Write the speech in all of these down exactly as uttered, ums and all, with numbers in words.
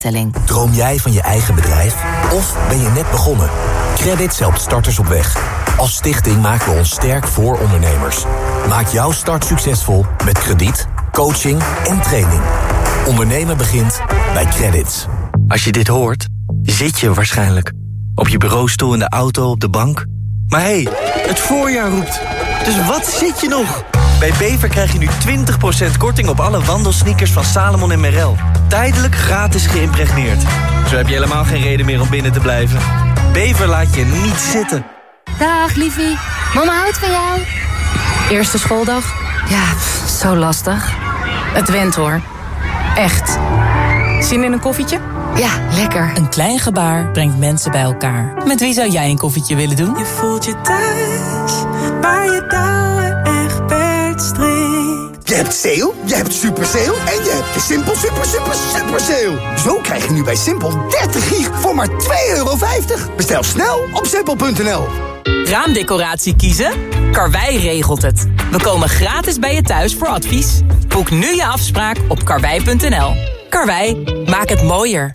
Droom jij van je eigen bedrijf? Of ben je net begonnen? Credits helpt starters op weg. Als stichting maken we ons sterk voor ondernemers. Maak jouw start succesvol met krediet, coaching en training. Ondernemen begint bij Credits. Als je dit hoort, zit je waarschijnlijk. Op je bureaustoel, in de auto, op de bank. Maar hé, hey, het voorjaar roept. Dus wat zit je nog? Bij Bever krijg je nu twintig procent korting op alle wandelsneakers van Salomon en Merrell. Tijdelijk gratis geïmpregneerd. Zo heb je helemaal geen reden meer om binnen te blijven. Bever laat je niet zitten. Dag, liefie. Mama houdt van jou. Eerste schooldag? Ja, zo lastig. Het went hoor. Echt. Zin in een koffietje? Ja, lekker. Een klein gebaar brengt mensen bij elkaar. Met wie zou jij een koffietje willen doen? Je voelt je thuis, waar je touwen echt bedstrikt. Je hebt sale, je hebt super sale en je hebt de Simpel super super super sale. Zo krijg je nu bij Simpel dertig gig voor maar twee euro vijftig. Bestel snel op simpel punt n l. Raamdecoratie kiezen? Karwei regelt het. We komen gratis bij je thuis voor advies. Boek nu je afspraak op karwei punt n l. Karwei, maak het mooier.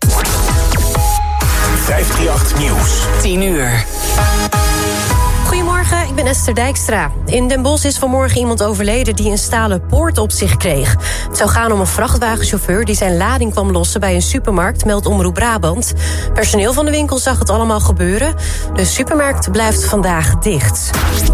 vijf drie acht Nieuws. tien uur. Goedemorgen, ik ben Esther Dijkstra. In Den Bosch is vanmorgen iemand overleden die een stalen poort op zich kreeg. Het zou gaan om een vrachtwagenchauffeur die zijn lading kwam lossen bij een supermarkt, meldt Omroep Brabant. Personeel van de winkel zag het allemaal gebeuren. De supermarkt blijft vandaag dicht.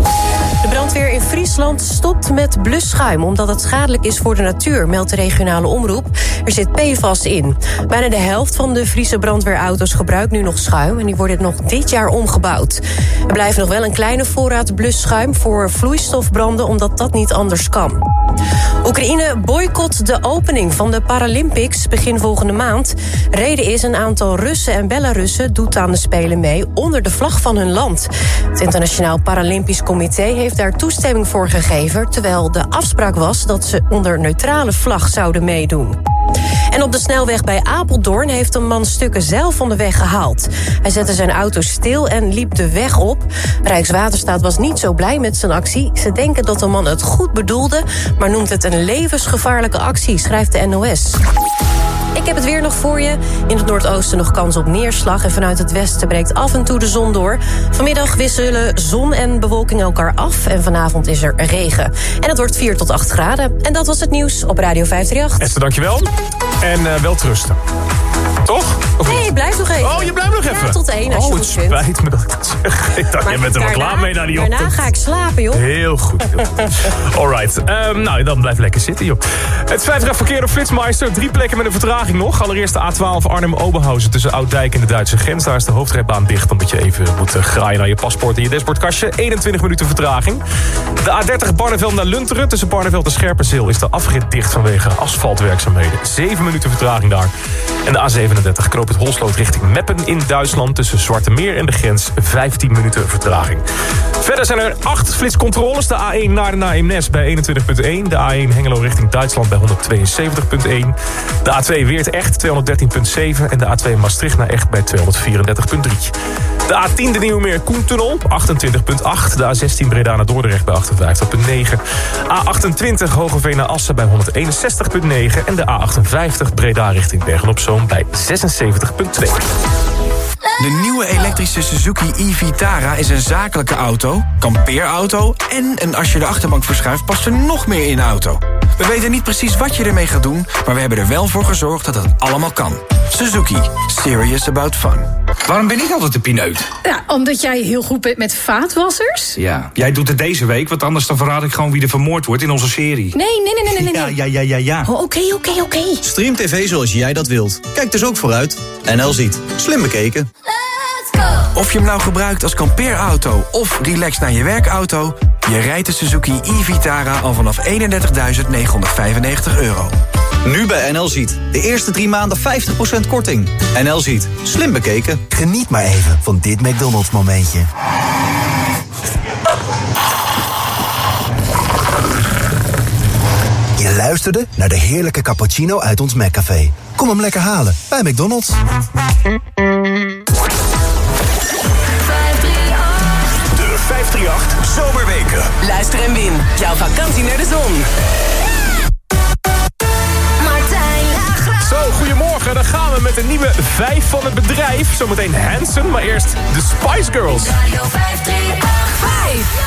De brandweer in Friesland stopt met blusschuim omdat het schadelijk is voor de natuur, meldt de regionale omroep. Er zit P F A S in. Bijna de helft van de Friese brandweerauto's gebruikt nu nog schuim en die worden nog dit jaar omgebouwd. Er blijft nog wel een kleine voorraad blusschuim voor vloeistofbranden omdat dat niet anders kan. Oekraïne boycott de opening van de Paralympics begin volgende maand. Reden is een aantal Russen en Belarussen doet aan de Spelen mee onder de vlag van hun land. Het Internationaal Paralympisch Comité heeft daar toestemming voor gegeven, terwijl de afspraak was dat ze onder neutrale vlag zouden meedoen. En op de snelweg bij Apeldoorn heeft een man stukken zeil van de weg gehaald. Hij zette zijn auto stil en liep de weg op. Rijkswaterstaat was niet zo blij met zijn actie. Ze denken dat de man het goed bedoelde, maar noemt het een levensgevaarlijke actie, schrijft de N O S. Ik heb het weer nog voor je. In het noordoosten nog kans op neerslag en vanuit het westen breekt af en toe de zon door. Vanmiddag wisselen zon en bewolking elkaar af en vanavond is er regen. En het wordt vier tot acht graden. En dat was het nieuws op Radio vijf drie acht. Esther, dankjewel. En uh, wel trusten. Toch? Nee, hey, blijf nog even. Oh, je blijft nog even? Ja, tot één als oh, je het spijt me dat ik dat zeg. Ik dacht, je bent er wel klaar mee naar die ochtend. Daarna ga ik slapen, joh. Heel goed. Heel goed. Alright. Um, nou, dan blijf lekker zitten, joh. Het vijftig verkeer op Flitsmeister. Drie plekken met een vertraging nog. Allereerst de A twaalf Arnhem-Oberhausen tussen Ouddijk en de Duitse grens. Daar is de hoofdrijbaan dicht, omdat je even moet uh, graaien naar je paspoort en je dashboardkastje. eenentwintig minuten vertraging. De A dertig Barneveld naar Lunteren. Tussen Barneveld en Scherpenzeel is de afrit dicht vanwege asfaltwerkzaamheden. Zeven minuten vertraging daar. En de A zevenendertig Knoop het Holsloot richting Meppen in Duitsland. Tussen Zwarte Meer en de grens vijftien minuten vertraging. Verder zijn er acht flitscontroles. De A één naar naar Eemnes bij eenentwintig komma één. De A één Hengelo richting Duitsland bij honderdtweeënzeventig komma één. De A twee Weert-Echt tweehonderddertien komma zeven. En de A twee Maastricht naar Echt bij tweehonderdvierendertig komma drie. De A tien de Nieuwmeer-Koentunnel achtentwintig komma acht. De A zestien Breda naar Dordrecht bij achtenvijftig komma negen. A achtentwintig Hogeveen naar Assen bij honderdeenenzestig komma negen. En de A achtenvijftig Breda richting Bergen-op-Zoom bij zesenzeventig komma twee. De nieuwe elektrische Suzuki e-Vitara is een zakelijke auto, kampeerauto en een als je de achterbank verschuift past er nog meer in de auto. We weten niet precies wat je ermee gaat doen, maar we hebben er wel voor gezorgd dat het allemaal kan. Suzuki. Serious about fun. Waarom ben ik altijd de pineut? Ja, omdat jij heel goed bent met vaatwassers. Ja, jij doet het deze week, want anders dan verraad ik gewoon wie er vermoord wordt in onze serie. Nee, nee, nee, nee, nee. Ja, ja, ja, ja, ja. Oh, oké, oké, oké. Stream tv zoals jij dat wilt. Kijk dus ook vooruit. N L ziet. Slim bekeken. Let's go! Of je hem nou gebruikt als kampeerauto of relax naar je werkauto, je rijdt de Suzuki e-Vitara al vanaf eenendertigduizend negenhonderdvijfennegentig euro. Nu bij N L Ziet. De eerste drie maanden vijftig procent korting. N L Ziet. Slim bekeken. Geniet maar even van dit McDonald's momentje. Je luisterde naar de heerlijke cappuccino uit ons McCafé. Kom hem lekker halen bij McDonald's. De vijf drie acht Zomerweken. Luister en win. Jouw vakantie naar de zon. Zo, goedemorgen. dan gaan we met een nieuwe vijf van het bedrijf. Zometeen Hanson, maar eerst de Spice Girls. Radio vijf drie acht vijf.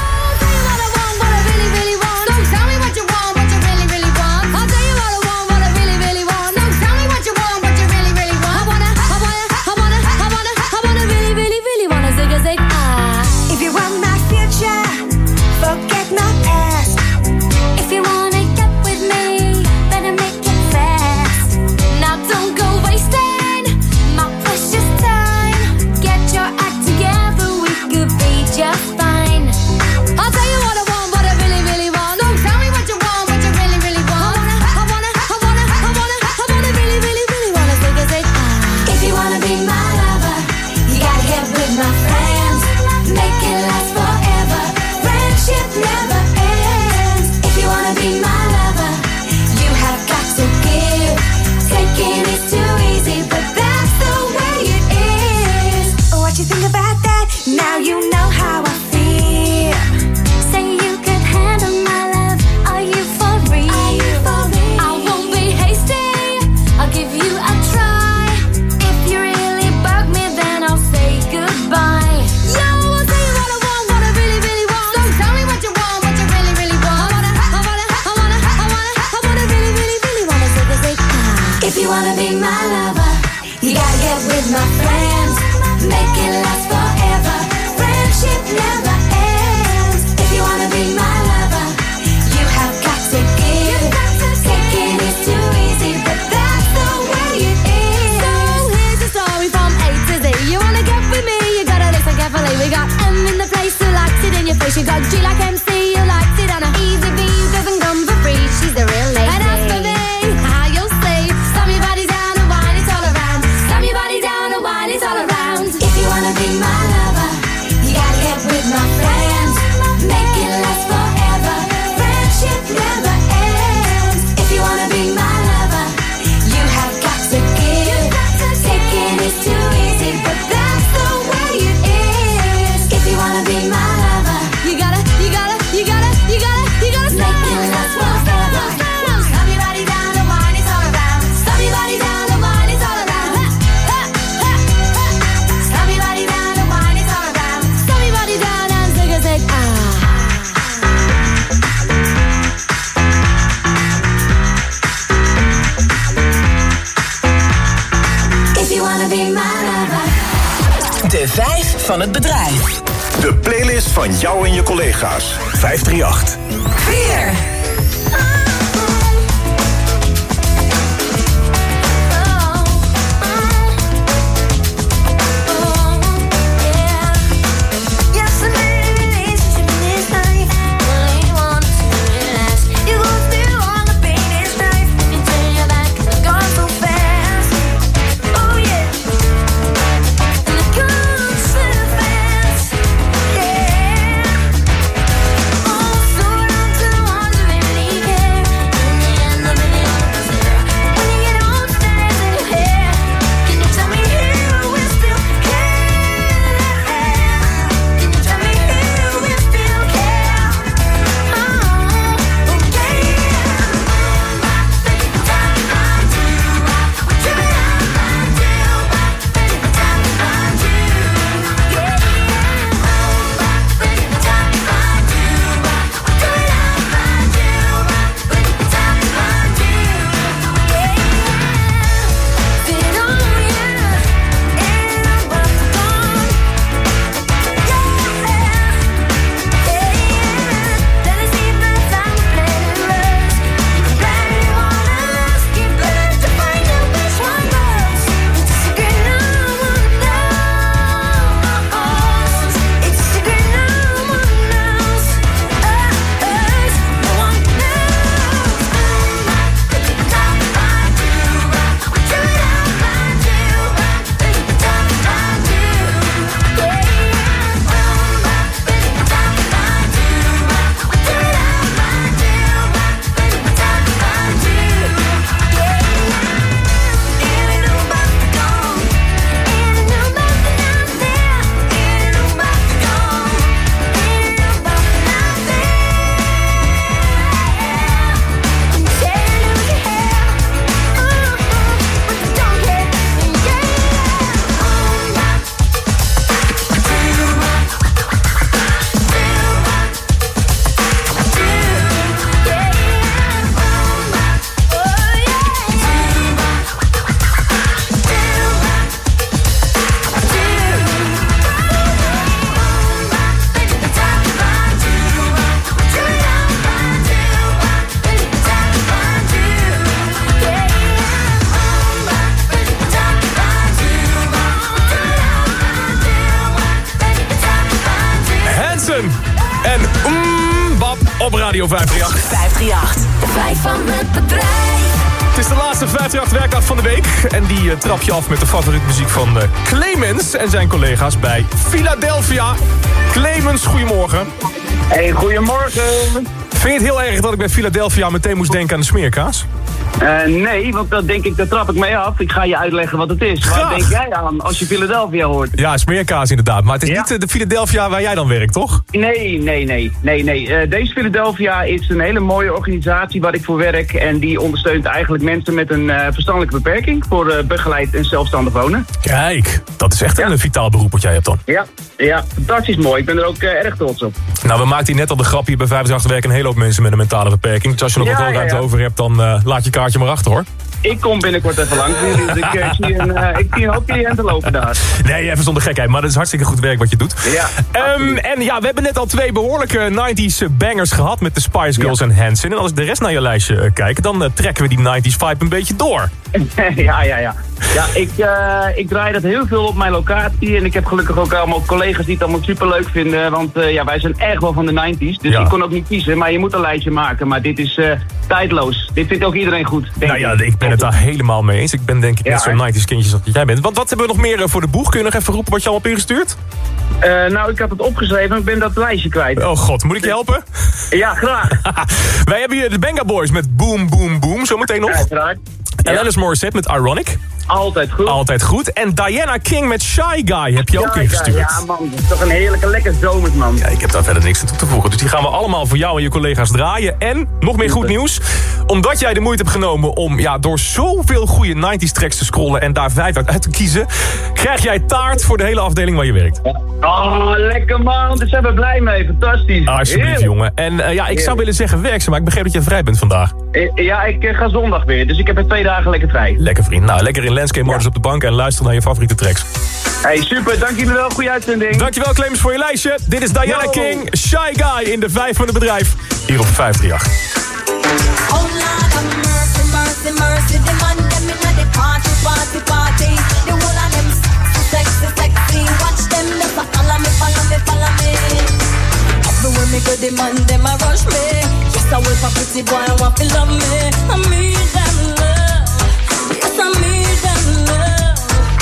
She got G like M C, you liked it on a easy V, doesn't come for free. She's the real lady. And as for me, how you'll see, slam your body down and wine it all around. Slam your body down and wine it all around. If you wanna be my lover, you gotta get with my friends. Make it last forever. Friendship never ends. If you wanna be my lover, you have got to give. Taking is too easy, but that's the way it is. If you wanna be my lover, you gotta, you gotta, you gotta, you gotta, you gotta stop. Make it last forever. Slam your body down and wine it all around. Slam your body down and wine it all around. Slam your body down and wine it all around. Slam your body down and zig a zig ah. If you wanna be my lover. De vijf van het bedrijf. De playlist van jou en je collega's. vijf drie acht. vier. Oh, so down to wonder Radio vijfhonderdachtendertig. vijfhonderdachtendertig. Vijf van het bedrijf. Het is de laatste vijfhonderdachtendertig werkdag van de week. En die uh, trap je af met de favoriete muziek van uh, Clemens en zijn collega's bij Philadelphia. Clemens, goedemorgen. Hey, goedemorgen. Vind je het heel erg dat ik bij Philadelphia meteen moest denken aan de smeerkaas? Uh, nee, want dat denk ik, daar trap ik mee af. Ik ga je uitleggen wat het is. Graag. Waar denk jij aan als je Philadelphia hoort? Ja, smeerkaas inderdaad. Maar het is ja. niet uh, de Philadelphia waar jij dan werkt, toch? Nee, nee, nee. nee, nee. Uh, deze Philadelphia is een hele mooie organisatie waar ik voor werk. En die ondersteunt eigenlijk mensen met een uh, verstandelijke beperking. Voor uh, begeleid en zelfstandig wonen. Kijk, dat is echt ja. een vitaal beroep wat jij hebt dan. Ja, ja, fantastisch mooi. Ik ben er ook uh, erg trots op. Nou, we maakten hier net al de grap hier bij vijfhonderdachtendertig werken een hele hoop mensen met een mentale beperking. Dus als je nog ja, wat ruimte ja, ja. over hebt, dan uh, laat je kaartje maar achter, hoor. Ik kom binnenkort even langs. Dus ik, uh, zie een, uh, ik zie een hoop cliënten lopen daar. Nee, even zonder gekheid. Maar dat is hartstikke goed werk wat je doet. Ja, um, en ja, we hebben net al twee behoorlijke nineties bangers gehad met de Spice Girls ja. en Hanson. En als ik de rest naar je lijstje uh, kijk, dan uh, trekken we die nineties vibe een beetje door. ja, ja, ja. Ja, ik, uh, ik draai dat heel veel op mijn locatie. En ik heb gelukkig ook allemaal collega's die het allemaal superleuk vinden. Want uh, ja, wij zijn echt wel van de nineties. Dus ja. ik kon ook niet kiezen. Maar je moet een lijstje maken. Maar dit is uh, tijdloos. Dit vindt ook iedereen goed. Denk nou ja, ik ben het daar helemaal mee eens. Ik ben denk ik ja, net zo'n nineties kindjes als jij bent. Wat, wat hebben we nog meer uh, voor de boeg? Kun je nog even roepen wat je allemaal hebt ingestuurd? Uh, nou, ik had het opgeschreven en ik ben dat lijstje kwijt. Oh god, moet ik je helpen? Ja, graag. Wij hebben hier de Benga Boys met Boom Boom Boom. Zometeen nog. Uiteraard. En ja. Alanis Morissette met Ironic. Altijd goed. Altijd goed. En Diana King met Shy Guy heb je Shy ook ingestuurd. Ja man, dat is toch een heerlijke, lekker zomers man. Ja, ik heb daar verder niks aan toe te voegen. Dus die gaan we allemaal voor jou en je collega's draaien. En, nog meer goed nieuws. Omdat jij de moeite hebt genomen om ja, door zoveel goede nineties tracks te scrollen en daar vijf uit te kiezen, krijg jij taart voor de hele afdeling waar je werkt. Oh, lekker man. Daar zijn we blij mee. Fantastisch. Ah, alsjeblieft, jongen. En uh, ja, ik zou willen zeggen werkzaam, maar ik begreep dat je vrij bent vandaag. Ja, ik uh, ga zondag weer. Dus ik heb er twee dagen lekker vrij. Lekker vriend. Nou, lekker in landscape modus ja. op de bank en luister naar je favoriete tracks. Hey, super. Dank jullie wel. Goeie uitzending. Dankjewel, Clemens, voor je lijstje. Dit is Diana Yo. King, Shy Guy in de vijf van het bedrijf. Hier op vijfhonderdachtendertig. Oh, Lord of mercy, mercy, mercy. The man them inna the party, party, party. The whole of them sexy, sexy. Watch them, they follow me, follow me, follow me. Everywhere me go, the man them a rush me. Yes, I wait for pretty boy, I want to love me. I need them love. Yes, I need them love.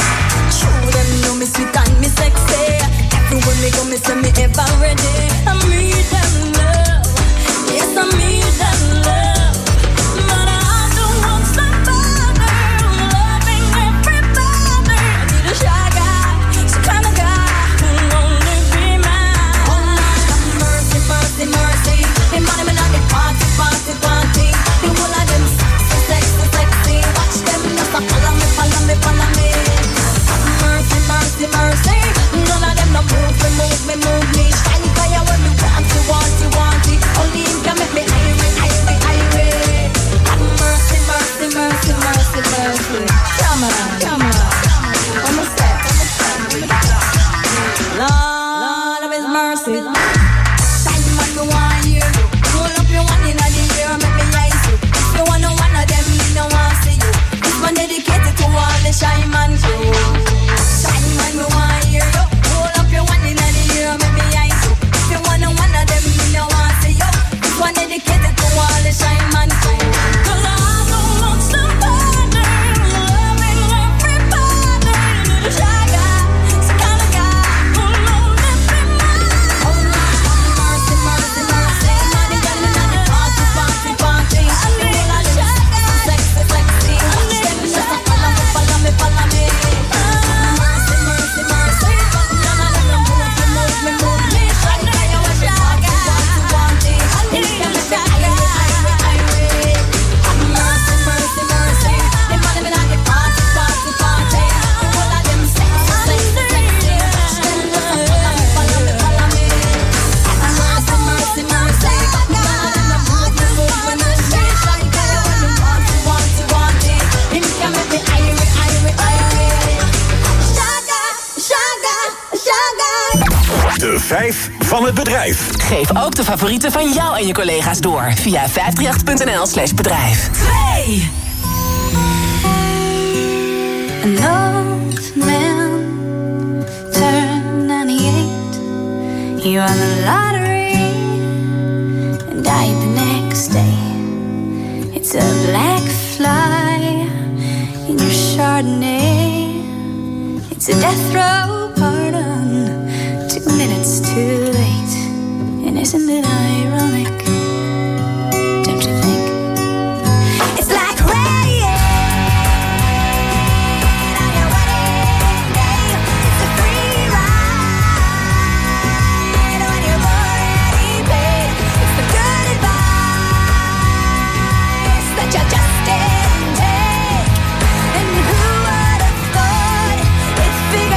True, them know me sweet and me sexy. Everywhere me go, me say me ever ready. I need them love. Yes, I need them love. But I don't want somebody loving everybody. I need a shy guy, some kind of guy who'll only be mine. Oh, Lord of mercy, mercy, mercy. They money me not the party, party, party. The whole of them sexy, sexy, sexy. Watch them just follow me, follow me, follow me. Mercy, mercy, mercy. None of them no move me, move me, move me. Shine fire when me want you, want you, want it. Only him can make me irate, irate, irate. Mercy, mercy, mercy, mercy, mercy. Come on, come on. One more step, one more step. Lord of His mercy. Shine man, me want you. Roll up your one inna the air, make me eyes you. If you want no one of them, me no want see you. This one dedicated to all the shy man crew. Shine man, me want you. Roll up your one inna the air, make me eyes you. If you want no one of them, me no want see you. This one dedicated to all the shy man crew. 'Cause I don't want somebody loving everybody. Need a shy guy, some kind of guy who'll only be mine. Oh Lord, mercy, mercy, mercy. Money girl inna the party, party, party. I need a shy guy, sexy, sexy. Watch them just follow me, follow me, follow me. Mercy, mercy, mercy. None of them no move me, move me, move me. Shy guy, you a shy guy, want it, want it. This girl is shy guy, irate, irate. Mercy, mercy, mercy. They money me not the party, party, party. The whole of them sexy, sexy, sexy. Watch them just follow me, follow me, follow me. Mercy, mercy, mercy. None of them no move me, move me, move me. Shy guy, when you want it, want it, want it. Him can make me irate, irate, irate. Shy guy, shy guy, shy guy. De vijf van het bedrijf. Geef ook de favorieten van jou en je collega's door via vijf drie acht punt n l slash bedrijf. twee. An old man turned ninety-eight. He won the lottery and died the It's a death row pardon, two minutes too late. And isn't it ironic? Don't you think? It's like rain on your wedding day. It's a free ride on your already paid. It's the good advice that you just didn't take. And who would have thought it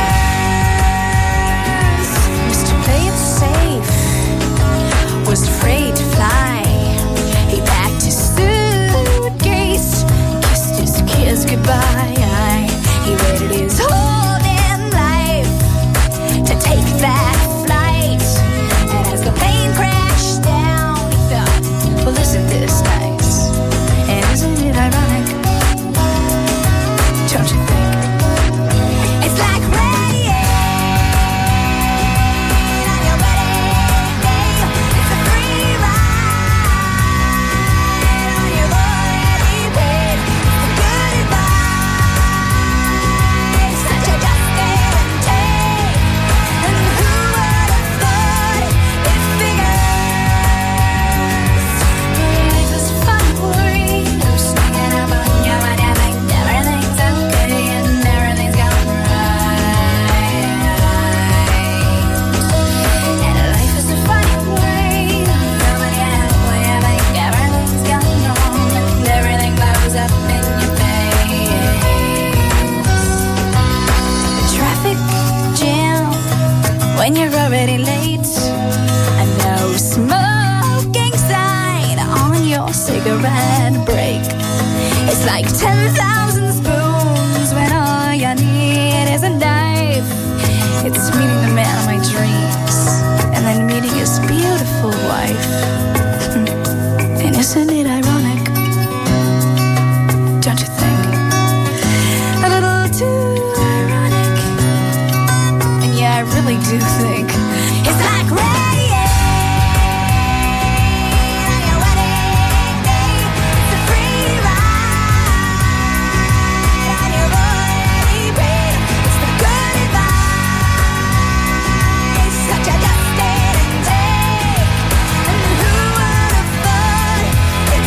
figures? Mister Play It Safe was afraid to fly. He packed his suitcase, kissed his kids goodbye. He waited his whole damn life to take that flight. And as the plane crashed down, he thought, well, isn't this nice? And isn't it ironic? Don't you think? It's like rain on your wedding day. It's a free ride on your already paid. It's the good advice that you just didn't take. And who would have thought it figures? Life is fun for you, sneaking up on you when you think everything's okay and everything's gone right. And life is a funny way of rubbing you out when you think everything's gone wrong and everything blows up in your face. The traffic jam when you're already late. A no smoking sign on your cigarette break. It's like ten thousand spoons when all you need is a knife. It's meeting the man of my dreams and then meeting his beautiful wife. And isn't it ironic? Don't you think? A little too ironic. And yeah, I really do think it's like rain on your wedding day. It's a free ride on your already paid. It's the good advice that you just didn't take. And who would have thought it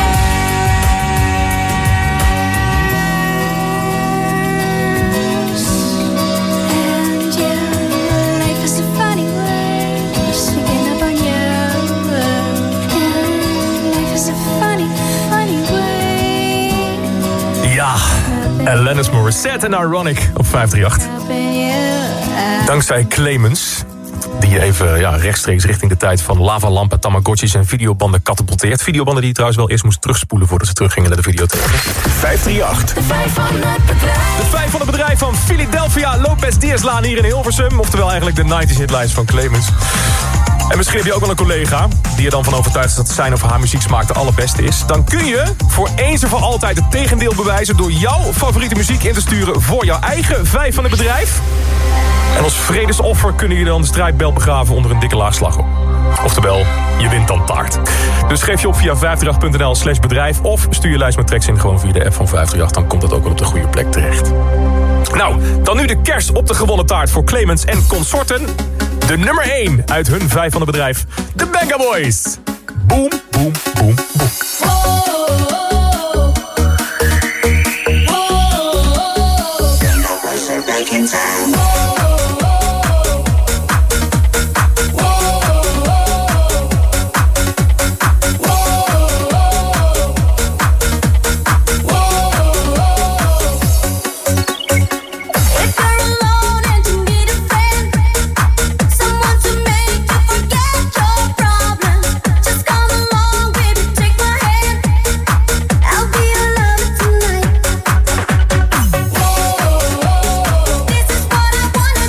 figures? And yeah, life is a funny way, sneaking up on you. And life is a funny, funny way. Ja, Alanis Morissette en Ironic op vijf drie acht. Dankzij Clemens, die even ja, rechtstreeks richting de tijd van lavalampen, tamagotchis en videobanden katapulteert. Videobanden die je trouwens wel eerst moest terugspoelen voordat ze teruggingen naar de videotheek. vijf drie acht. De vijf van het bedrijf van Philadelphia Lopez Diazlaan hier in Hilversum. Oftewel eigenlijk de nineties hitlijst van Clemens. En misschien heb je ook wel een collega die er dan van overtuigd is dat zijn of haar muzieksmaak de allerbeste is. Dan kun je voor eens en voor altijd het tegendeel bewijzen door jouw favoriete muziek in te sturen voor jouw eigen vijf van het bedrijf. En als vredesoffer kunnen jullie dan de strijdbel begraven onder een dikke laag slagroom. Oftewel, je wint dan taart. Dus geef je op via vijf drie acht punt n l slash bedrijf of stuur je lijst met tracks in gewoon via de app van vijf drie acht. Dan komt dat ook wel op de goede plek terecht. Nou, dan nu de kers op de gewonnen taart voor Clemens en consorten. De nummer één uit hun vijf van het bedrijf. De Benga Boys. Boom, boom, boom, boom. This is what I wanna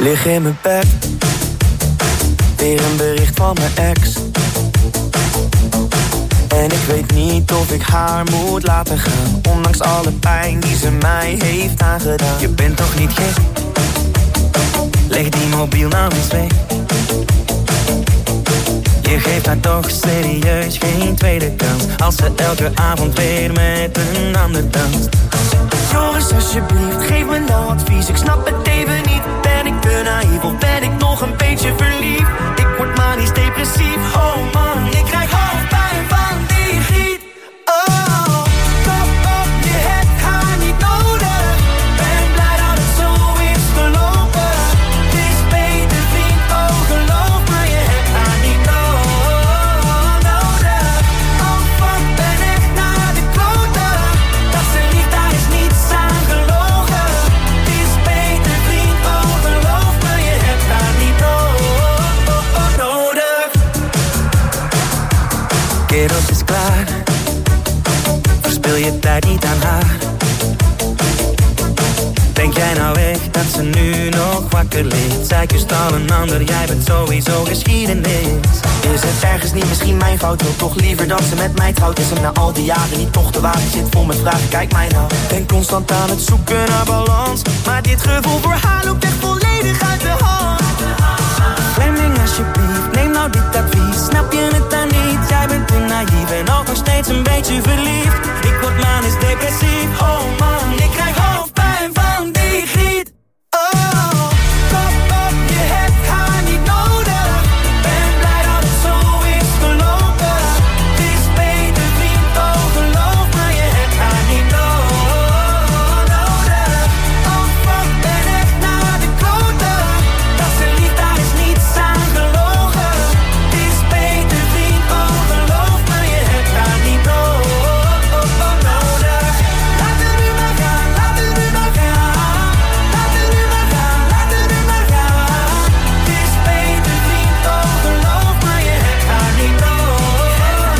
Lig in mijn bed, weer een bericht van mijn ex. En ik weet niet of ik haar moet laten gaan, ondanks alle pijn die ze mij heeft aangedaan. Je bent toch niet gek? Leg die mobiel nou eens weg. Je geeft haar toch serieus geen tweede kans, als ze elke avond weer met een ander danst. Joris, alsjeblieft, geef me nou advies. Ik snap het even niet. Ben ik te naïef of ben ik nog een beetje verliefd? Ik word manisch depressief. Oh man, ik krijg hoofdpijn van die giet. Oh, kop op, je hebt haar niet nodig. Ben blij dat het zo is gelopen. Het is beter vriend, oh geloof me, je hebt haar niet nodig. Oh fuck, ben echt naar de kloten. Dat ze liegt, daar is niets aan gelogen. Het is beter vriend, oh geloof me, je hebt haar niet nodig. Kerels is klaar, verspil je tijd niet aan haar. Denk jij nou echt dat ze nu nog wakker ligt? Zij kust al een ander, jij bent sowieso geschiedenis. Is het ergens niet misschien mijn fout? Wil toch liever dat ze met mij trouwt? Is hem na al die jaren niet toch te waar? Ik zit vol met vragen, kijk mij nou. Ben constant aan het zoeken naar balans, maar dit gevoel voor haar loopt echt volledig uit de hand. Fleming alsjeblieft, neem nou dit advies. Snap je het dan niet? Jij bent te naïef en ook nog steeds een beetje verliefd. Ik word manisch depressief. Oh man, ik krijg hoofdpijn van die giet. Oh, kop op, je hebt haar niet nodig. Ben blij dat het zo is gelopen. Het is beter vriend, oh geloof me, je hebt haar niet nodig. Oh fuck, ben echt naar de kloten. Dat ze liegt, daar is niets aan gelogen. Het is beter vriend, oh geloof me, je hebt haar niet nodig. Laat het nu maar gaan, laat het nu maar gaan. Laat het nu maar gaan, laat het nu maar gaan. Het is beter vriend, oh geloof me, je hebt haar niet nodig.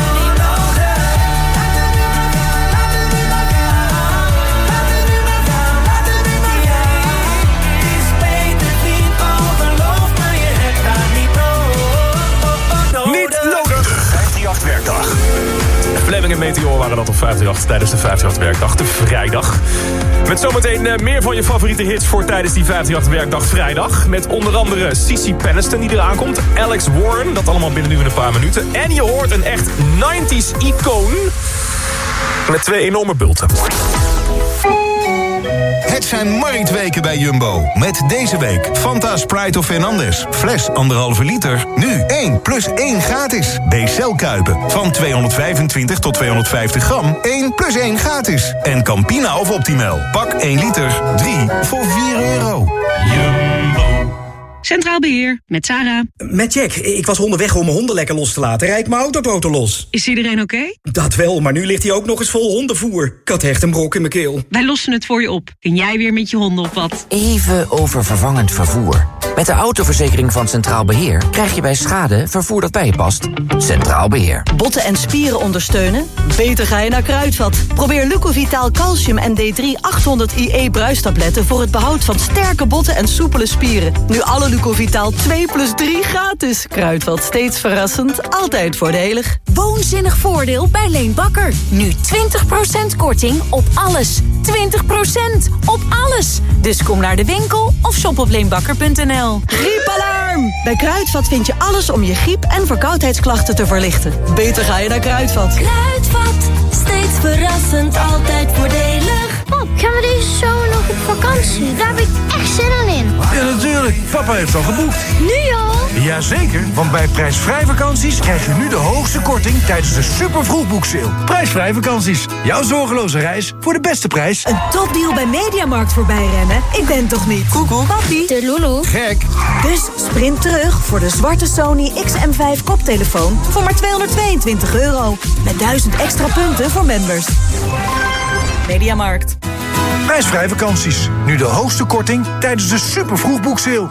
Laat het nu maar gaan, laat het nu maar gaan. Laat het nu maar gaan, laat het nu maar gaan. Het is beter vriend, oh geloof me, je hebt haar niet nodig. Niet nodig. vijfhonderdachttien werkdag. Fleming en Meteor waren dat op vijfhonderdachttien tijdens de vijfhonderdachttien werkdag, de vrijdag. Met zometeen uh, meer van je favoriete hits voor tijdens die vijfhonderdachttien werkdag vrijdag. Met onder andere Cici Peniston die eraan komt. Alex Warren, dat allemaal binnen nu in een paar minuten. En je hoort een echt nineties icoon met twee enorme bulten. Het zijn marktweken bij Jumbo. Met deze week Fanta Sprite of Fernandes. Fles anderhalve liter. Nu één plus één gratis. B C L Kuipen. Van tweehonderdvijfentwintig tot tweehonderdvijftig gram. één plus één gratis. En Campina of Optimal. Pak één liter. drie voor vier euro. Jumbo. Centraal Beheer, met Sarah. Met Jack. Ik was onderweg om mijn honden lekker los te laten. Rijd mijn autoboten los. Is iedereen oké? Okay? Dat wel, maar nu ligt hij ook nog eens vol hondenvoer. Ik had echt een brok in mijn keel. Wij lossen het voor je op. Kun jij weer met je honden op wat? Even over vervangend vervoer. Met de autoverzekering van Centraal Beheer krijg je bij schade vervoer dat bij je past. Centraal Beheer. Botten en spieren ondersteunen? Beter ga je naar Kruidvat. Probeer Lucovitaal Calcium en D drie achthonderd I E bruistabletten voor het behoud van sterke botten en soepele spieren. Nu alle Lucovitaal twee plus drie gratis. Kruidvat, steeds verrassend, altijd voordelig. Woonzinnig voordeel bij Leen Bakker. Nu twintig procent korting op alles. twintig procent op alles. Dus kom naar de winkel of shop op leenbakker punt n l. Griepalarm! Bij Kruidvat vind je alles om je griep- en verkoudheidsklachten te verlichten. Beter ga je naar Kruidvat. Kruidvat, steeds verrassend, altijd voordelig. Pap, gaan we deze zomer nog op vakantie? Daar heb ik echt zin in. Ja, natuurlijk. Papa heeft al geboekt. Nu al? Jazeker, want bij prijsvrij vakanties krijg je nu de hoogste korting tijdens de super vroegboekseil. Prijsvrij vakanties. Jouw zorgeloze reis voor de beste prijs. Een topdeal bij Mediamarkt voorbij rennen? Ik ben toch niet? Koekoek. Papi. De Lulu. Gek. Dus sprint terug voor de zwarte Sony X M vijf koptelefoon voor maar tweehonderdtweeëntwintig euro. Met duizend extra punten voor members. Mediamarkt. Prijsvrij vakanties. Nu de hoogste korting tijdens de super vroegboekseil.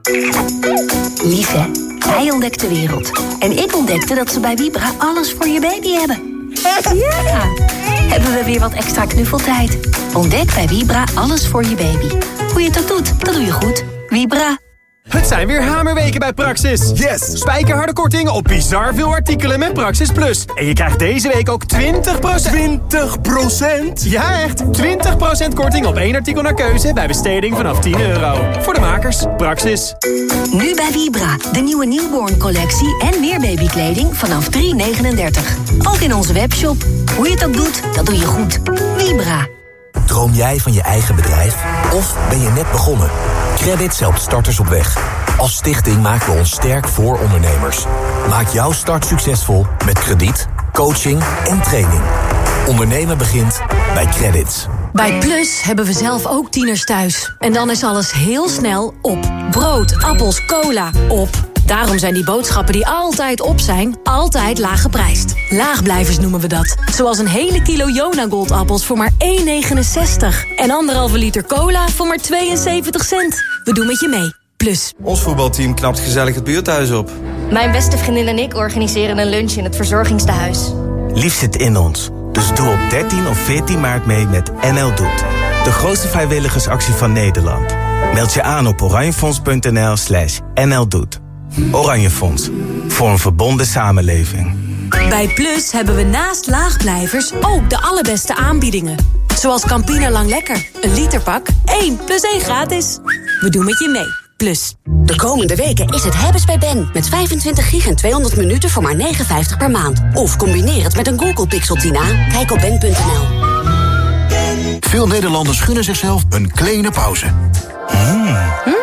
Lieve, hij ontdekt de wereld. En ik ontdekte dat ze bij Vibra alles voor je baby hebben. Ja! Hebben we weer wat extra knuffeltijd. Ontdek bij Vibra alles voor je baby. Hoe je het ook doet, dat doe je goed. Vibra. Het zijn weer hamerweken bij Praxis. Yes! Spijkerharde korting op bizar veel artikelen met Praxis Plus. En je krijgt deze week ook twintig procent... twintig procent? Ja, echt! twintig procent korting op één artikel naar keuze bij besteding vanaf tien euro. Voor de makers, Praxis. Nu bij Vibra, de nieuwe newborn collectie en meer babykleding vanaf drie negenendertig. Ook in onze webshop. Hoe je het ook doet, dat doe je goed. Vibra. Droom jij van je eigen bedrijf? Of ben je net begonnen? Credits helpt starters op weg. Als stichting maken we ons sterk voor ondernemers. Maak jouw start succesvol met krediet, coaching en training. Ondernemen begint bij Credits. Bij Plus hebben we zelf ook tieners thuis. En dan is alles heel snel op. Brood, appels, cola, op. Daarom zijn die boodschappen die altijd op zijn, altijd laag geprijsd. Laagblijvers noemen we dat. Zoals een hele kilo Jona Goldappels voor maar één negenenzestig. En anderhalve liter cola voor maar tweeënzeventig cent. We doen met je mee. Plus. Ons voetbalteam knapt gezellig het buurthuis op. Mijn beste vriendin en ik organiseren een lunch in het verzorgingstehuis. Lief zit in ons. Dus doe op dertien of veertien maart mee met N L Doet. De grootste vrijwilligersactie van Nederland. Meld je aan op oranjefonds.nl slash nldoet. Oranje Fonds. Voor een verbonden samenleving. Bij Plus hebben we naast laagblijvers ook de allerbeste aanbiedingen. Zoals Campina Lang Lekker. Een literpak, één plus één gratis. We doen met je mee. Plus. De komende weken is het hebben's bij Ben. Met vijfentwintig gig en tweehonderd minuten voor maar negenenvijftig per maand. Of combineer het met een Google Pixel tien a. Kijk op ben punt n l. Veel Nederlanders gunnen zichzelf een kleine pauze. Mm.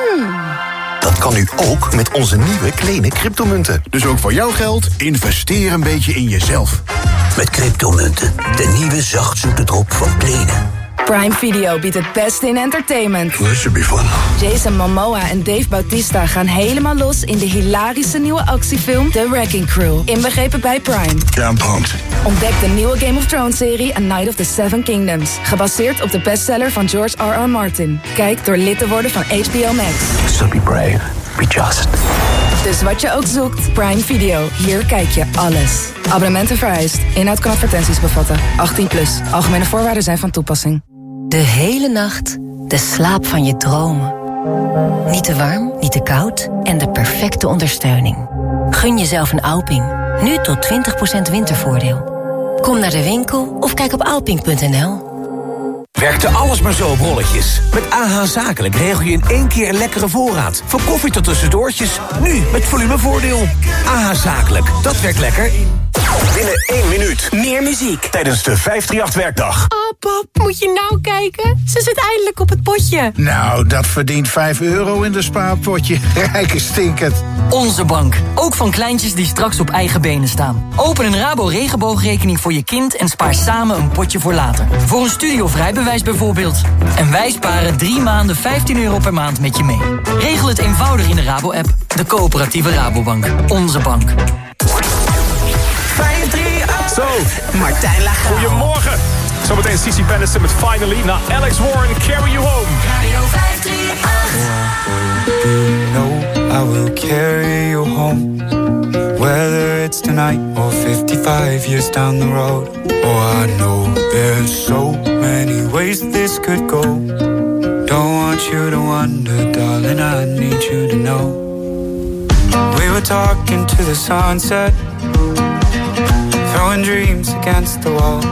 Dat kan nu ook met onze nieuwe kleine cryptomunten. Dus ook voor jouw geld, investeer een beetje in jezelf. Met cryptomunten, de nieuwe zachtzoete drop van Kleene. Prime Video biedt het beste in entertainment. That should be fun. Jason Momoa en Dave Bautista gaan helemaal los in de hilarische nieuwe actiefilm The Wrecking Crew. Inbegrepen bij Prime. Yeah, I'm pumped. Ontdek de nieuwe Game of Thrones-serie A Night of the Seven Kingdoms. Gebaseerd op de bestseller van George R R. Martin. Kijk door lid te worden van H B O Max. So be brave, be just. Dus wat je ook zoekt, Prime Video. Hier kijk je alles. Abonnementen vereist. Inhoud kan advertenties bevatten. achttien plus. Algemene voorwaarden zijn van toepassing. De hele nacht de slaap van je dromen. Niet te warm, niet te koud en de perfecte ondersteuning. Gun jezelf een Alping. Nu tot twintig procent wintervoordeel. Kom naar de winkel of kijk op alping punt n l. Werkte alles maar zo op rolletjes? Met A H Zakelijk regel je in één keer een lekkere voorraad. Van koffie tot tussendoortjes. Nu met volumevoordeel. A H Zakelijk, dat werkt lekker. Binnen één minuut. Meer muziek. Tijdens de vijf drie acht werkdag. Oh, pap, moet je nou kijken? Ze zit eindelijk op het potje. Nou, dat verdient vijf euro in de spaarpotje. Rijke stinkend. Onze bank. Ook van kleintjes die straks op eigen benen staan. Open een Rabo regenboogrekening voor je kind en spaar samen een potje voor later. Voor een studiorijbewijs bijvoorbeeld. En wij sparen drie maanden vijftien euro per maand met je mee. Regel het eenvoudig in de Rabo-app. De coöperatieve Rabobank. Onze bank. vijf drie acht. Zo. Martijn Lagaal. Goedemorgen. Zometeen Cici Penniston met Finally. Na Alex Warren, Carry You Home. Radio vijf drie acht. You know I will carry you home. Whether it's tonight or fifty-five years down the road. Oh, I know there's so many ways this could go. Don't want you to wonder, darling, I need you to know. We were talking to the sunset, throwing dreams against the wall.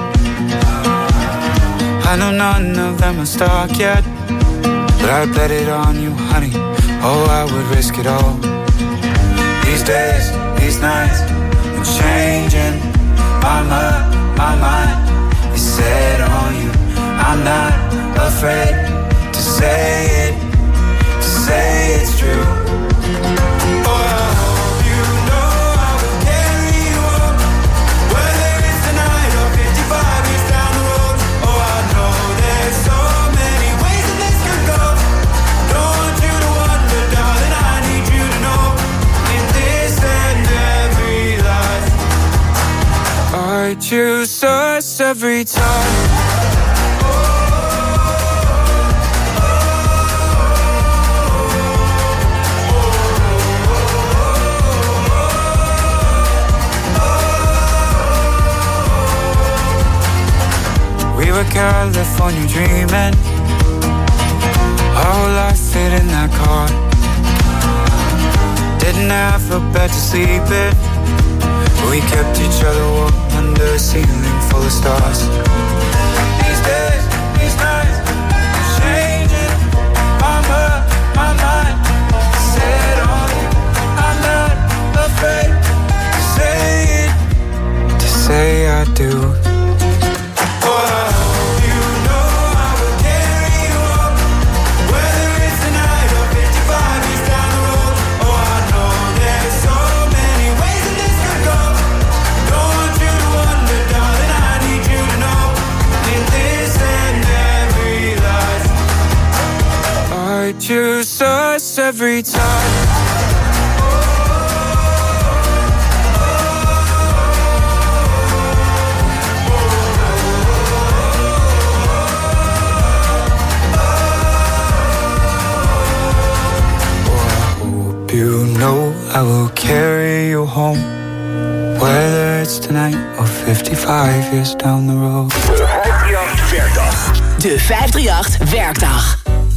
I know none of them are stuck yet, but I bet it on you, honey. Oh, I would risk it all. These days, these nights, I'm changing my mind, my mind is set on you. I'm not afraid to say it, to say it's true. I choose us every time. We were California dreaming, our whole life fit in that car. didn't have a bed to sleep in. We kept each other warm under a ceiling full of stars. These days, these nights, changing my mind, my mind. Set on you, I'm not afraid to say it, to say I do. I choose us every time. You know I will carry you home, whether it's tonight or fifty-five years down the road. De vijf drie acht werkdag. De vijf drie acht werkdag.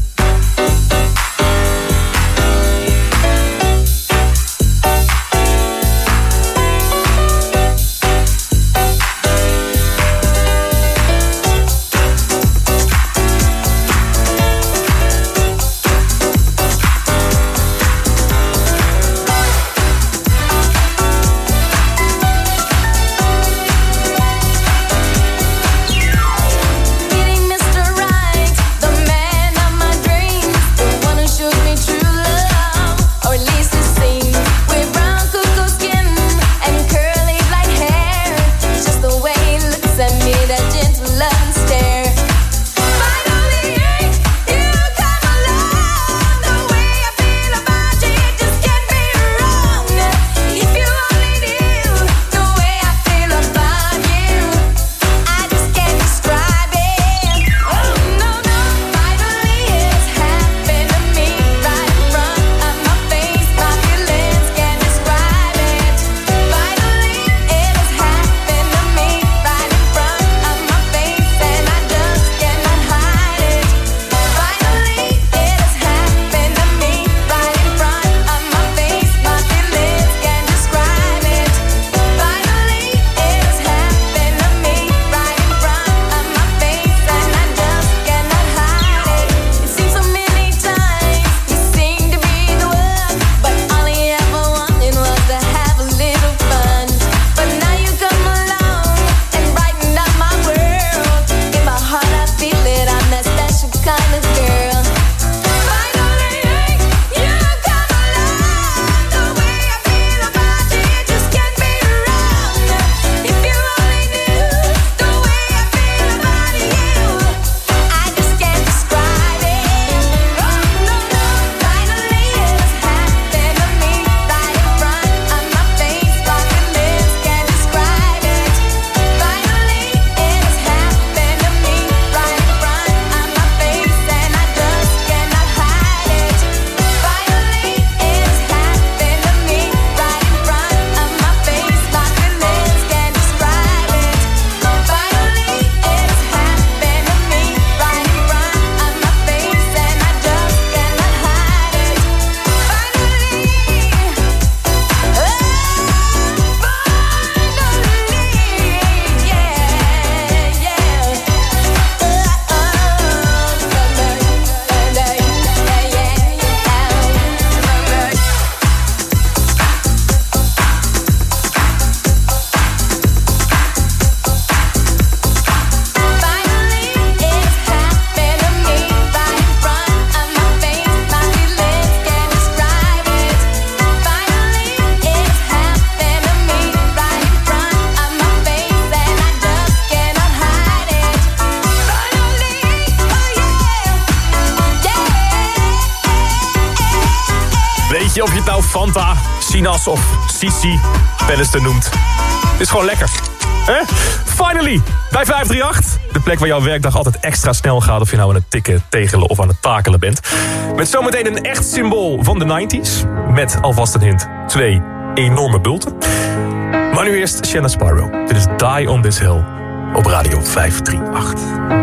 Of je het nou Fanta, Sinas of Sisi Penniston noemt. Het is gewoon lekker. Eh? Finally, bij vijf drie acht. De plek waar jouw werkdag altijd extra snel gaat. Of je nou aan het tikken, tegelen of aan het takelen bent. Met zometeen een echt symbool van de negentig. Met alvast een hint. Twee enorme bulten. Maar nu eerst Shanna Sparrow. Dit is Die on This Hill. Op radio vijf drie acht.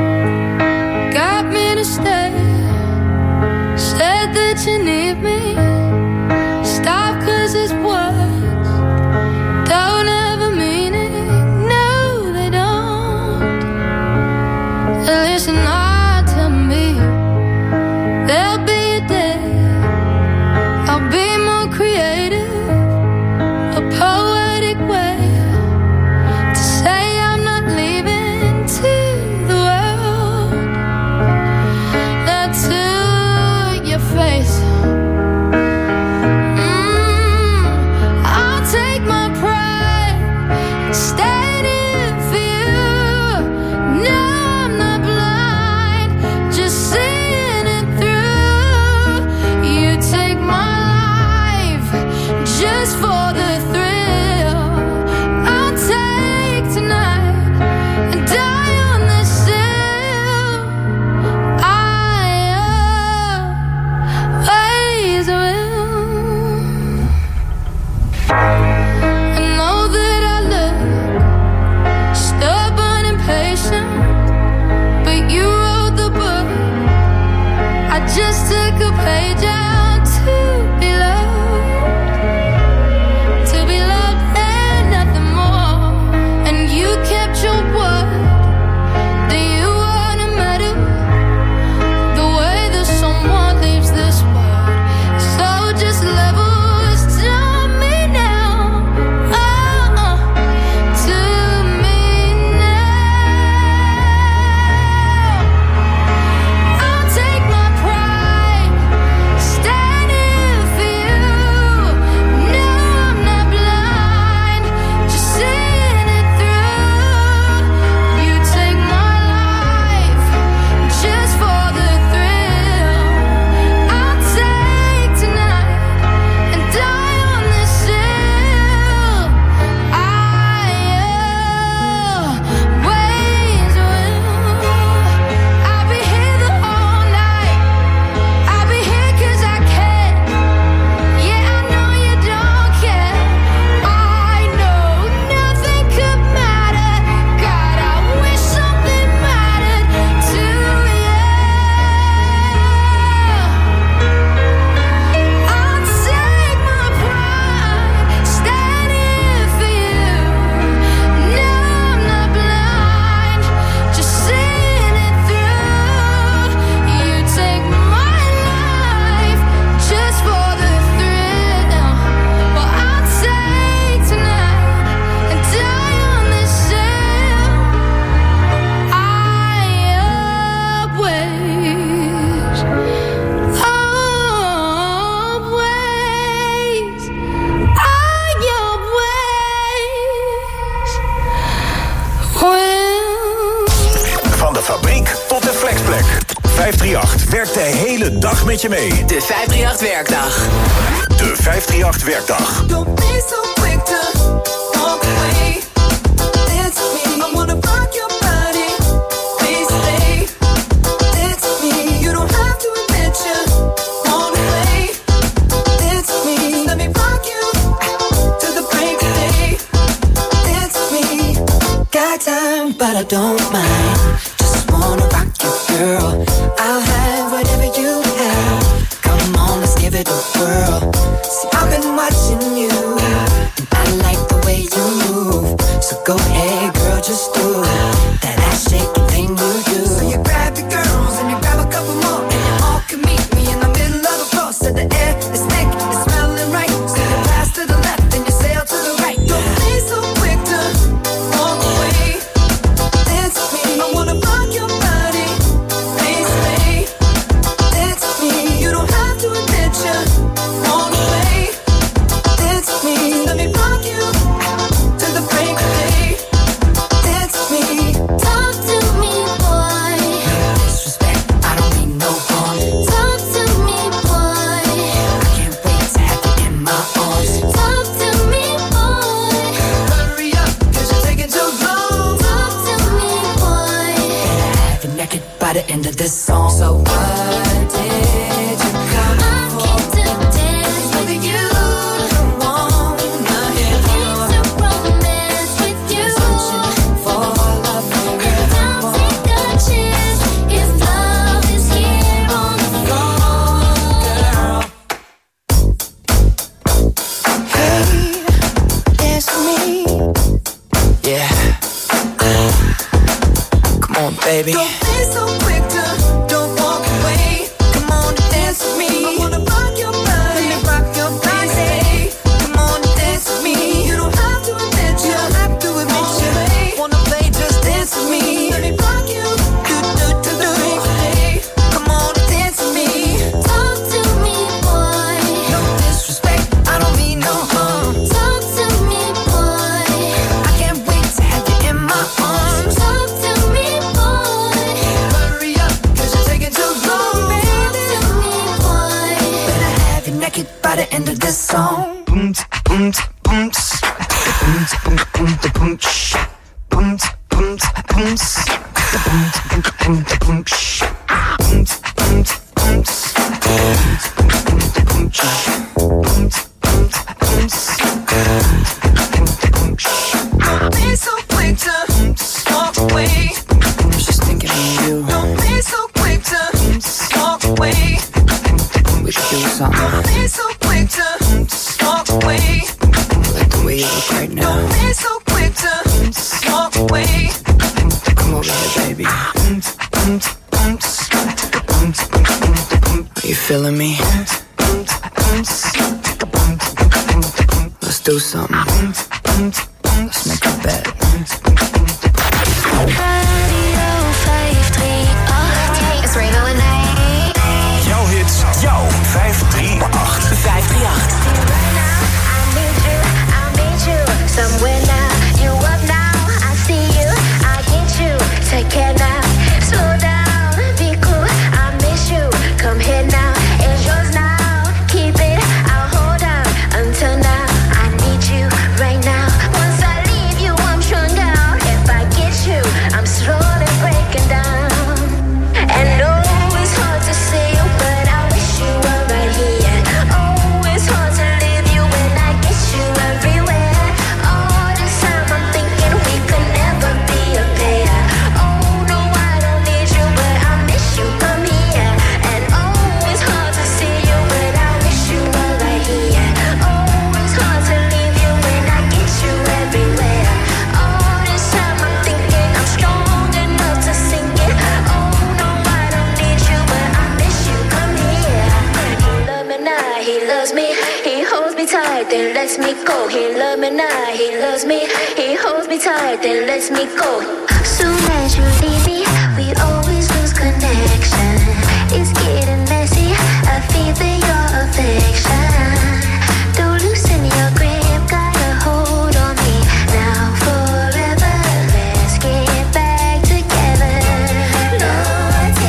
Got me to stay. Said that you need me. Stop 'cause Flexplek. vijfhonderdachtendertig werkt de hele dag met je mee. De vijfhonderdachtendertig werkdag. De vijfhonderdachtendertig werkdag. Don't be so quick to walk away. Dance with me, I wanna rock your body. Please stay. Dance with me, you don't have to admit you wanna play. Dance with me, let me rock you to the break of day. Dance with me. Got time, but I don't mind. Just wanna rock you, girl. I'll have whatever you have. Come on, let's give it a whirl. See, I've been watching you, and I like the way you move. So go ahead, girl, just do that ass shaking thing you do. So you grab your girls and you grab a couple more, and you all can meet me in the middle of the floor. So the air is thick, it's smelling right. So you pass to the left and you sail to the right. Don't be so quick to walk away. Dance with me, I wanna rock your body. Please stay. Dance with me, you don't have to admit you wanna play. Dance with me, let me rock you to the break of day. Dance with me. Talk to me, boy. Disrespect, I don't mean no harm. Talk to me, boy. I can't wait to have you in my arms. Talk to me, boy. Hurry up, cause you're taking too long. Talk to me, boy. And I have you naked by the end of this song. So what did you come for? I came to dance with you. Wanna hear more. To romance with you. Searching for love forever. Don't take a chance if love is here on the floor, girl. Hey, dance with me. Yeah. Come on, baby. Don't be so quick to don't walk away. Come on and dance with me. I wanna rock your body. Let me rock your body. Come on and dance with me. You don't have to admit you. You don't have to admit you. Wanna play, just dance with me. Let me rock you. Do do do do. Come on and dance with me. Talk to me, boy. No disrespect, I don't mean no harm. Talk to me, boy. I can't wait to have you in my arms. Talk to me, boy. Hurry up, cause you're taking too long, baby. Talk to me, boy. Better have you naked by the end of this song. Boom, boom, boom, boom, boom, boom, boom, boom, boom, boom, boom, boom, boom, boom, don't be so quick to walk away. I was just thinking of you. Don't be so quick to walk away. We should do something. Don't be so quick to walk away. I like the way you look right now. Don't be so quick to walk away. Come over here, baby. Are you feeling me? Let's do something. Let's make a bet. Radio vijfhonderdachtendertig. It's Reno and I. Jouw hits, jouw vijfhonderdachtendertig. vijfhonderdachtendertig. I need you, I need you. Somewhere now, you up now. I see you, I get you. Take care now, slow down, be cool. I miss you, come here now. It's yours now, keep it, I'll hold on until now. I need you right now. Once I leave you, I'm strung out. If I get you, I'm slowly breaking down. And oh, it's hard to see you, but I wish you were right here. Oh, it's hard to leave you when I get you everywhere. All this time I'm thinking we could never be a pair. Oh no, I don't need you, but I miss you, come here. And oh, it's hard to see you, but I wish you were right here. Oh, it's hard to leave you when I get you everywhere. All this time I'm thinking I'm strong enough to sing it. Oh no, I don't need you, but I miss you, come here. He love me now, he loves me. He holds me tight, then lets me go. He love me now, he loves me. He holds me tight, then lets me go. Soon as you leave me, we always lose connection. It's getting messy, I feel for your affection. Don't loosen your grip, got a hold on me. Now forever, let's get back together. Lord,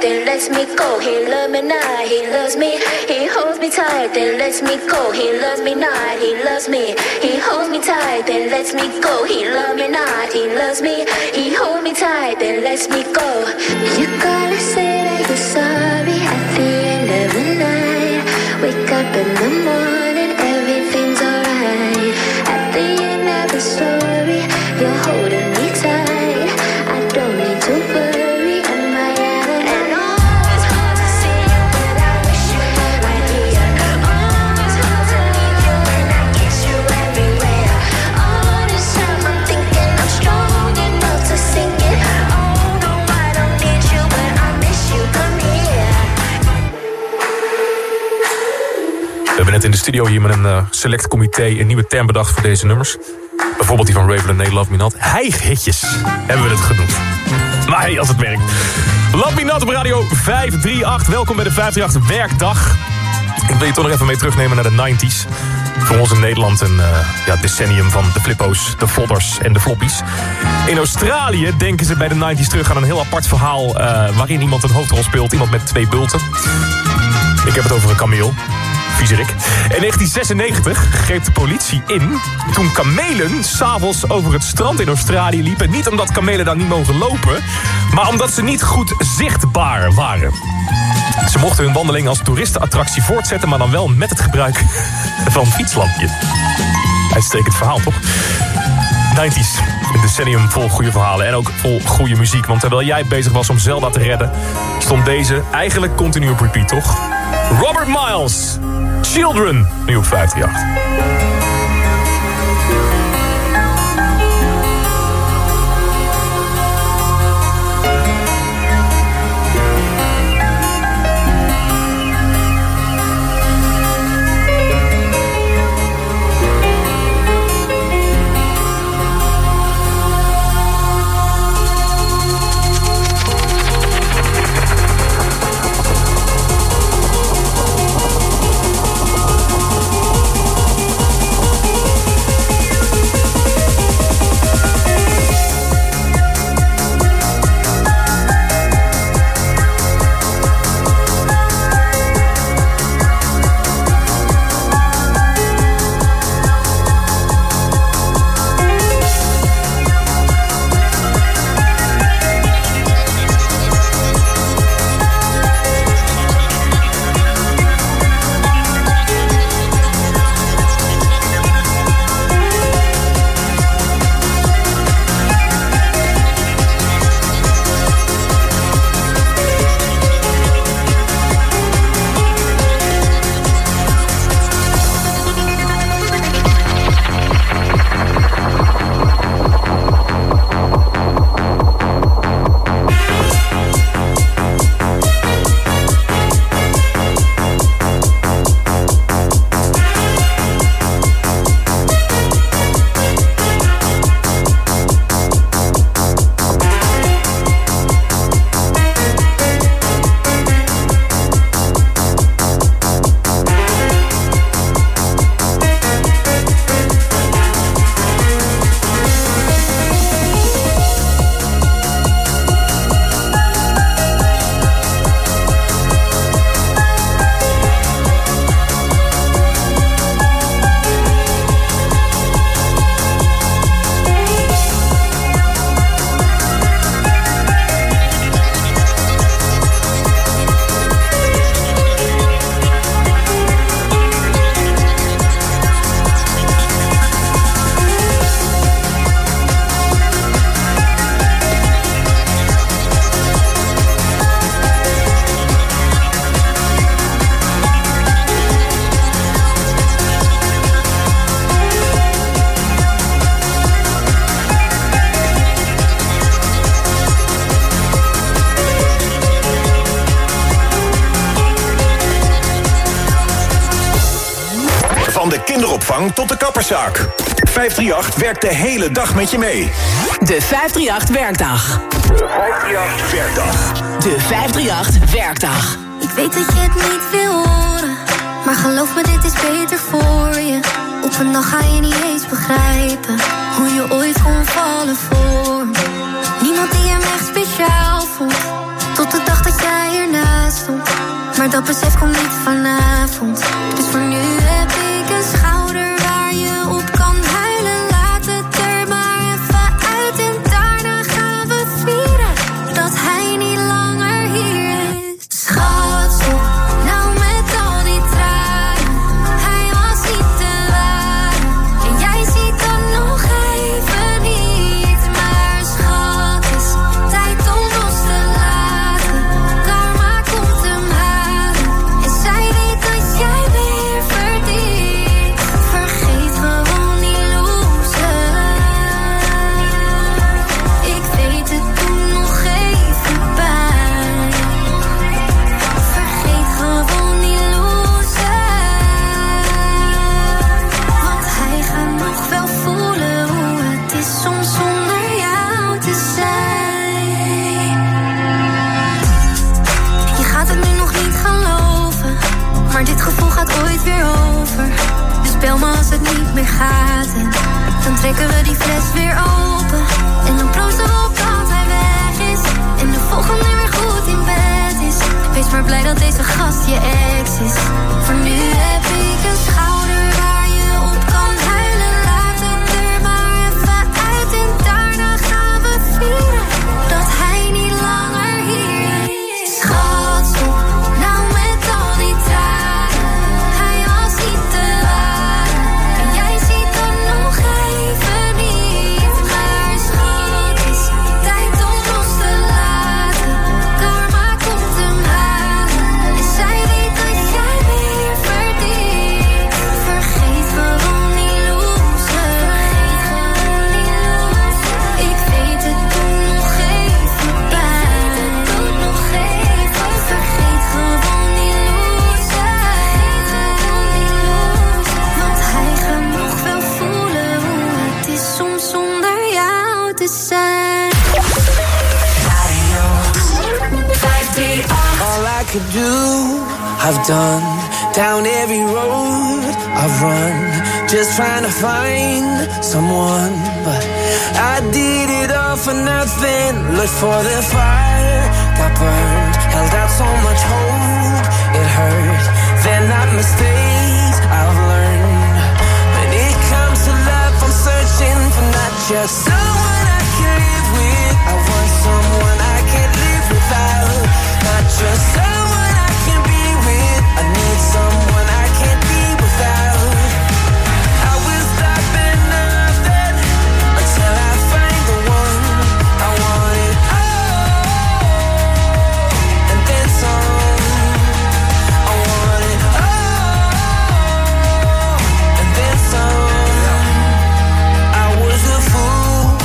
then lets me go. He loves me not, he loves me. He holds me tight, then lets me go. He loves me not, he loves me. He holds me tight, then lets me go. He loves me not, he loves me. He holds me tight, then lets me go. You gotta say that you're sorry at the end of the night. Wake up in the morning, everything's alright. At the end of the story, you're holding me tight. I don't need to worry, am I out of and always hard to see you, but I wish you were right here. Always hard to leave you when I get you everywhere. All this time I'm thinking I'm strong enough to sing it. Oh no, I don't need you, but I miss you. Come here. We hebben net in de studio hier met een uh, select comité een nieuwe term bedacht voor deze nummers. Bijvoorbeeld die van Raven en Nee, Love Me Not. Hijghitjes hebben we het genoemd. Maar hey, als het werkt. Love Me Not op radio vijf drie acht. Welkom bij de vijf drie acht werkdag. Ik wil je toch nog even mee terugnemen naar de negentiger jaren. Voor ons in Nederland een uh, ja, decennium van de flippo's, de fodders en de floppies. In Australië denken ze bij de negentiger jaren terug aan een heel apart verhaal... Uh, waarin iemand een hoofdrol speelt, iemand met twee bulten. Ik heb het over een kameel. Viezerik. In negentien zesennegentig greep de politie in toen kamelen 's avonds over het strand in Australië liepen. Niet omdat kamelen daar niet mogen lopen, maar omdat ze niet goed zichtbaar waren. Ze mochten hun wandeling als toeristenattractie voortzetten, maar dan wel met het gebruik van fietslampjes. Uitstekend verhaal, toch? negentiger jaren, een decennium vol goede verhalen en ook vol goede muziek. Want terwijl jij bezig was om Zelda te redden, stond deze eigenlijk continu op repeat, toch? Robert Miles, Children, nu op vijf drie acht. kinderopvang tot de kapperszaak. vijf drie acht werkt de hele dag met je mee. De vijf drie acht werkdag. De vijf drie acht werkdag. De vijf drie acht werkdag. Ik weet dat je het niet wil horen, maar geloof me, dit is beter voor je. Op een dag ga je niet eens begrijpen hoe je ooit kon vallen voor me. Niemand die hem echt speciaal voelt, tot de dag dat jij er Dat besef komt niet vanavond. Dus voor nu heb ik een schouder waar je op kan huilen. Laat het er maar even uit en daarna gaan we vieren dat hij niet langer hier is. Schat, stop nou met al die tranen. Hij was niet te waar en jij ziet dat nog even niet. Maar schat, is tijd om los te laten. Karma komt hem halen en zij weet dat jij weer verdient. Vergeet gewoon die loser. Ik weet het doet nog even pijn. Vergeet gewoon die loser. Want hij gaat nog wel voelen hoe het is soms zonder jou te zijn. Je gaat het nu nog niet geloven, maar dit gevoel gaat ooit weer over. Dus bel me als het niet meer gaat en dan trekken we die fles weer open. En dan proosten we op dat hij weg is en de volgende weer goed in bed is. Wees maar blij dat deze gast je ex is. Voor nu heb ik een schouder waar je op kan huilen. Laat het er maar even uit en daarna gaan we vieren dat hij niet langer hier is. Schat, stop nou met al die tranen. Hij was niet te waar en jij ziet dat nog even niet. Maar schat, is tijd om los te laten. Karma komt hem halen en zij weet dat jij weer verdient. Vergeet gewoon die loser. Ik weet het doet nog even pijn. Het doet nog even. Vergeet gewoon die loser. Want hij gaat nog wel voelen hoe het is soms zonder jou te zijn. All I could do, I've done. Down every road I've run, just trying to find someone. But I did it all for nothing. Looked for the fire, got burned. Held out so much hope, it hurt. They're not mistakes I've learned. When it comes to love, I'm searching for not just someone I can live with. I want someone I can't live without. Not just someone I can be with. I need someone I can't be without. I will stop at nothing until I find the one. I want it all and then some. I want it all and then some. I was a fool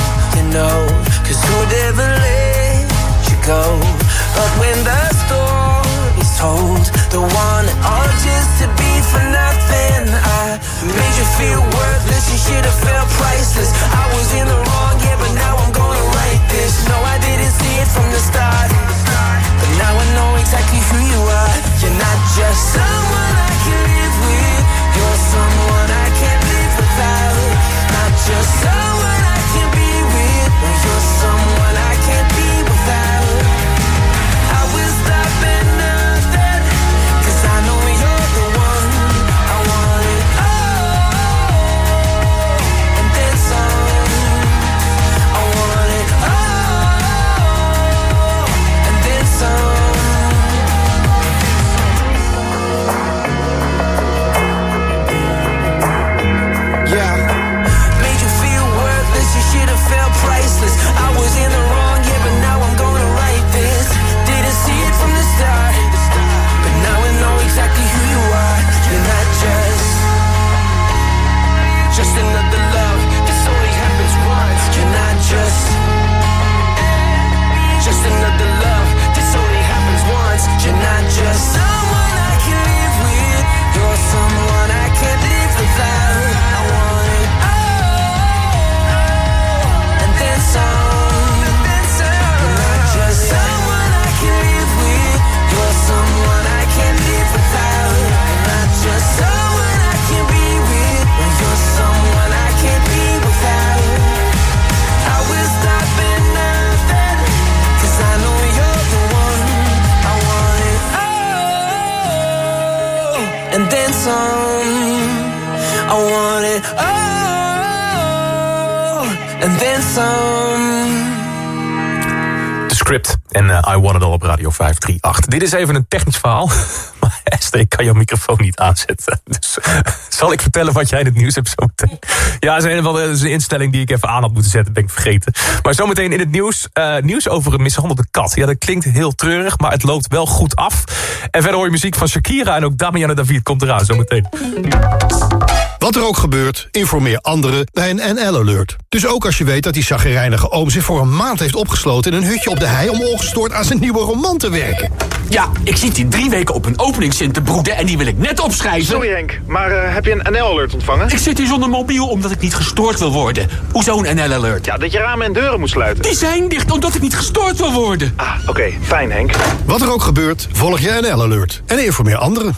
and then some. The Script en uh, I Want It All op Radio vijf drie acht. Dit is even een technisch verhaal. Maar Esther, ik kan jouw microfoon niet aanzetten. Dus uh, zal ik vertellen wat jij in het nieuws hebt zometeen? Ja, dat is een, dat is een instelling die ik even aan had moeten zetten. Ben ik vergeten. Maar zometeen in het nieuws. Uh, nieuws over een mishandelde kat. Ja, dat klinkt heel treurig, maar het loopt wel goed af. En verder hoor je muziek van Shakira en ook Damiano David komt eraan zometeen. Wat er ook gebeurt, informeer anderen bij een N L-alert. Dus ook als je weet dat die chagrijnige oom zich voor een maand heeft opgesloten in een hutje op de hei om ongestoord aan zijn nieuwe roman te werken. Ja, ik zit hier drie weken op een openingszin te broeden en die wil ik net opschrijven. Sorry Henk, maar uh, heb je een N L-alert ontvangen? Ik zit hier zonder mobiel omdat ik niet gestoord wil worden. Hoezo een N L-alert? Ja, dat je ramen en deuren moet sluiten. Die zijn dicht omdat ik niet gestoord wil worden. Ah, oké, okay, fijn Henk. Wat er ook gebeurt, volg je N L-alert en informeer anderen.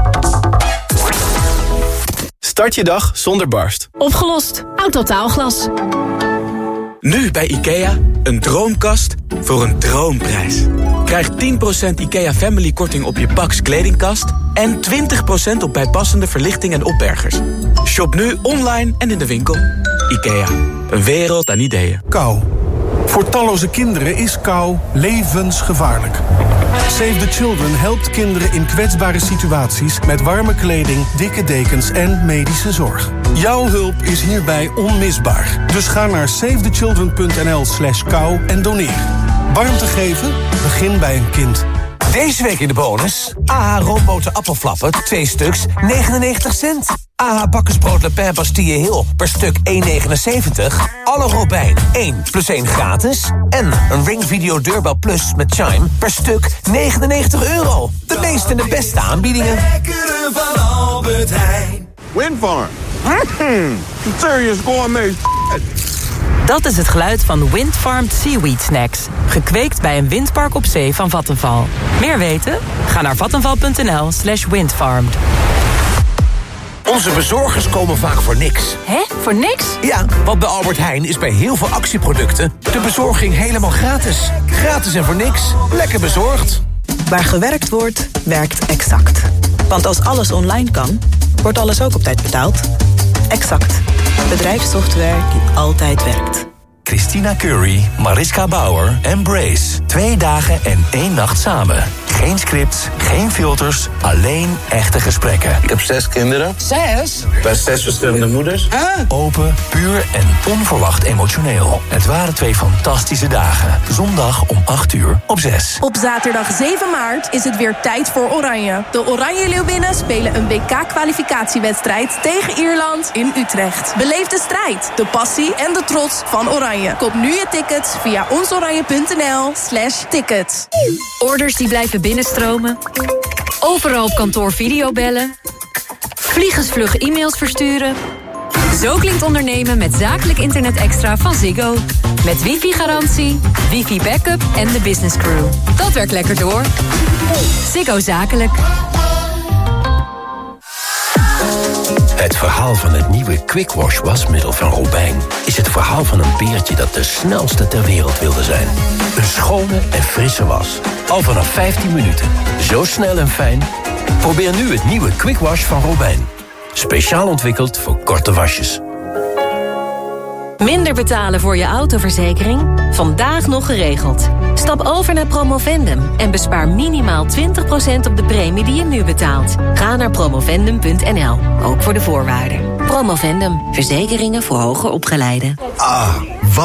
Start je dag zonder barst. Opgelost. Autotaalglas. Nu bij IKEA, een droomkast voor een droomprijs. Krijg tien procent IKEA Family korting op je Pax kledingkast en twintig procent op bijpassende verlichting en opbergers. Shop nu online en in de winkel. IKEA, een wereld aan ideeën. Kou. Voor talloze kinderen is kou levensgevaarlijk. Save the Children helpt kinderen in kwetsbare situaties met warme kleding, dikke dekens en medische zorg. Jouw hulp is hierbij onmisbaar. Dus ga naar savethechildren.nl slash kou en doneer. Warmte geven? Begin bij een kind. Deze week in de bonus. A H roomboten appelflappen, twee stuks, negenennegentig cent. A H bakkersbrood Le Pen Bastille Hill per stuk één negenenzeventig. Alle Robijn één plus één gratis. En een Ring Video Deurbel Plus met Chime per stuk negenennegentig euro. De meeste en de beste aanbiedingen. Lekkere van Albert Heijn. Windfarm. Mm, serious gourmet. Dat is het geluid van Windfarmed Seaweed Snacks. Gekweekt bij een windpark op zee van Vattenfall. Meer weten? Ga naar vattenfall.nl slash windfarmed. Onze bezorgers komen vaak voor niks. Hè? Voor niks? Ja, want bij Albert Heijn is bij heel veel actieproducten de bezorging helemaal gratis. Gratis en voor niks. Lekker bezorgd. Waar gewerkt wordt, werkt Exact. Want als alles online kan, wordt alles ook op tijd betaald. Exact. Bedrijfssoftware die altijd werkt. Christina Curry, Mariska Bauer en Brace. Twee dagen en één nacht samen. Geen scripts, geen filters, alleen echte gesprekken. Ik heb zes kinderen. Zes? Bij zes verschillende moeders. Huh? Open, puur en onverwacht emotioneel. Het waren twee fantastische dagen. Zondag om acht uur op zes. Op zaterdag zeven maart is het weer tijd voor Oranje. De Oranje Leeuwinnen spelen een W K-kwalificatiewedstrijd tegen Ierland in Utrecht. Beleef de strijd, de passie en de trots van Oranje. Koop nu je tickets via onsoranje.nl slash tickets. Orders die blijven binnenstromen. Overal op kantoor videobellen. Vliegensvlug e-mails versturen. Zo klinkt ondernemen met zakelijk internet extra van Ziggo. Met wifi-garantie, wifi-backup en de business crew. Dat werkt lekker door. Ziggo Zakelijk. Het verhaal van het nieuwe Quick Wash wasmiddel van Robijn is het verhaal van een beertje dat de snelste ter wereld wilde zijn. Een schone en frisse was. Al vanaf vijftien minuten. Zo snel en fijn. Probeer nu het nieuwe Quick Wash van Robijn. Speciaal ontwikkeld voor korte wasjes. Minder betalen voor je autoverzekering? Vandaag nog geregeld. Stap over naar Promovendum en bespaar minimaal twintig procent op de premie die je nu betaalt. Ga naar promovendum punt n l, ook voor de voorwaarden. Promovendum, verzekeringen voor hoger opgeleiden. Ah, wat